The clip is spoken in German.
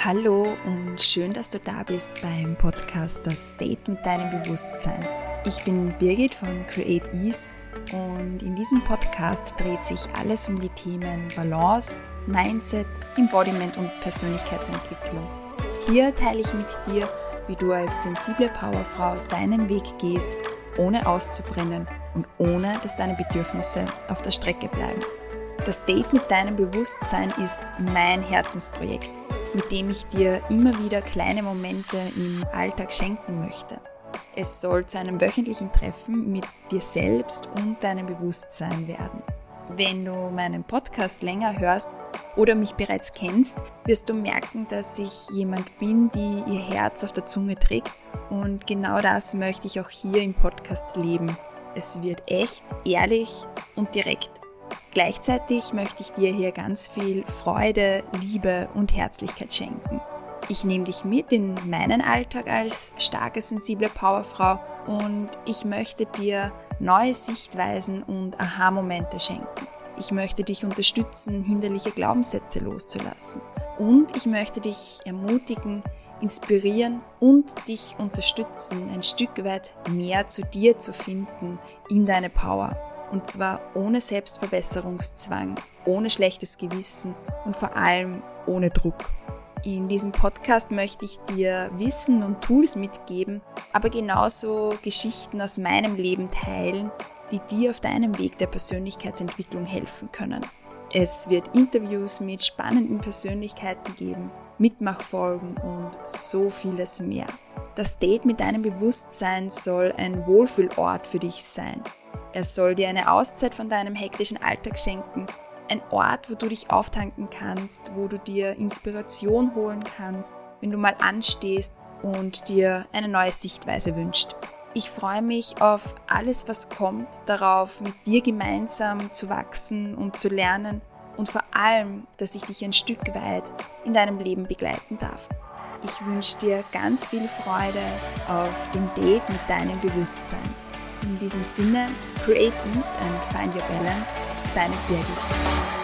Hallo und schön, dass du da bist beim Podcast Das Date mit deinem Bewusstsein. Ich bin Birgit von Create Ease und in diesem Podcast dreht sich alles um die Themen Balance, Mindset, Embodiment und Persönlichkeitsentwicklung. Hier teile ich mit dir, wie du als sensible Powerfrau deinen Weg gehst, ohne auszubrennen und ohne, dass deine Bedürfnisse auf der Strecke bleiben. Das Date mit deinem Bewusstsein ist mein Herzensprojekt, mit dem ich dir immer wieder kleine Momente im Alltag schenken möchte. Es soll zu einem wöchentlichen Treffen mit dir selbst und deinem Bewusstsein werden. Wenn du meinen Podcast länger hörst oder mich bereits kennst, wirst du merken, dass ich jemand bin, die ihr Herz auf der Zunge trägt. Und genau das möchte ich auch hier im Podcast leben. Es wird echt, ehrlich und direkt. Gleichzeitig möchte ich dir hier ganz viel Freude, Liebe und Herzlichkeit schenken. Ich nehme dich mit in meinen Alltag als starke, sensible Powerfrau und ich möchte dir neue Sichtweisen und Aha-Momente schenken. Ich möchte dich unterstützen, hinderliche Glaubenssätze loszulassen. Und ich möchte dich ermutigen, inspirieren und dich unterstützen, ein Stück weit mehr zu dir zu finden, in deine Power. Und zwar ohne Selbstverbesserungszwang, ohne schlechtes Gewissen und vor allem ohne Druck. In diesem Podcast möchte ich dir Wissen und Tools mitgeben, aber genauso Geschichten aus meinem Leben teilen, die dir auf deinem Weg der Persönlichkeitsentwicklung helfen können. Es wird Interviews mit spannenden Persönlichkeiten geben, Mitmachfolgen und so vieles mehr. Das Date mit deinem Bewusstsein soll ein Wohlfühlort für dich sein. Er soll dir eine Auszeit von deinem hektischen Alltag schenken, ein Ort, wo du dich auftanken kannst, wo du dir Inspiration holen kannst, wenn du mal anstehst und dir eine neue Sichtweise wünschst. Ich freue mich auf alles, was kommt, darauf, mit dir gemeinsam zu wachsen und zu lernen und vor allem, dass ich dich ein Stück weit in deinem Leben begleiten darf. Ich wünsche dir ganz viel Freude auf dem Date mit deinem Bewusstsein. In diesem Sinne, create ease and find your balance, deine Birgit.